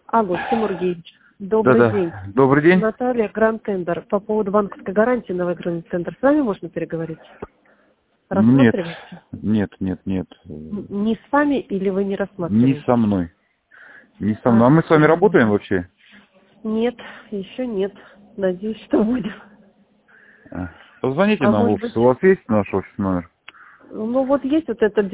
Алло, Тимур Геевич, добрый день. Да-да. Добрый день. Наталья, Гранд Тендер. По поводу банковской гарантии на Гранд Тендер. С вами можно переговорить? Нет, Рассматриваете? нет. Не с вами или вы не рассматриваете? Не со мной. Не со мной. А мы с вами работаем вообще? Нет, еще нет. Надеюсь, что будем. Позвоните нам в офис. У вас есть наш офис номер? Ну вот есть вот этот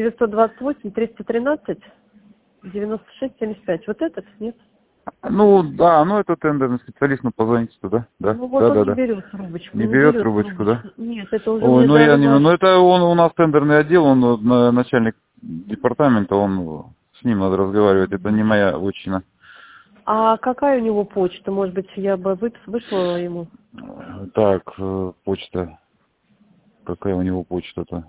928-313-96-75. Вот этот? Нет? Ну, да, это тендерный специалист, позвоните туда. Да, Ну вот да, он да, не да. берет трубочку. Не берет трубочку, да? Нет, это уже Ой, мне дали это он у нас тендерный отдел, он начальник департамента, с ним надо разговаривать, это не моя отчина. А какая у него почта? Может быть, я бы выслала ему? Так, почта. Какая у него почта-то?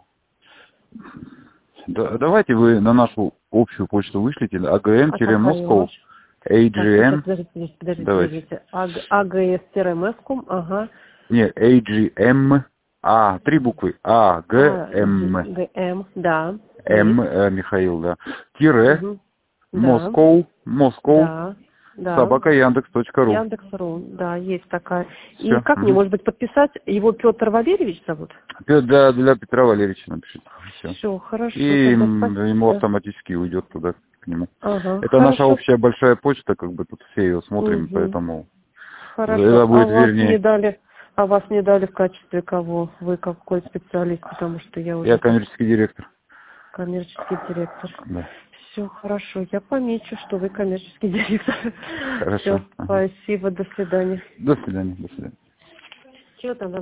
Да, давайте вы на нашу общую почту вышлите, agm-moscow, AGM. Подождите. AGS-Moscow, ага. Нет, AGM, 3 буквы, AGM. AGM, да. М, Михаил, да. Тире, Да. Москов, Да. собака Яндекс.ру. Яндекс.ру, да, есть такая. Все. И как мне, может быть, подписать? Его Петр Валерьевич зовут? Для Петра Валерьевича напишите. Все, хорошо. И ему автоматически уйдет туда, к нему. Ага, Это наша общая большая почта, тут все ее смотрим, поэтому хорошо. это будет вернее. Вас не дали в качестве кого? Вы какой специалист? Потому что я уже... Я коммерческий директор. Коммерческий директор. Да. Все, хорошо. Я помечу, что вы коммерческий директор. Хорошо. Все, спасибо, до свидания. До свидания. Что там?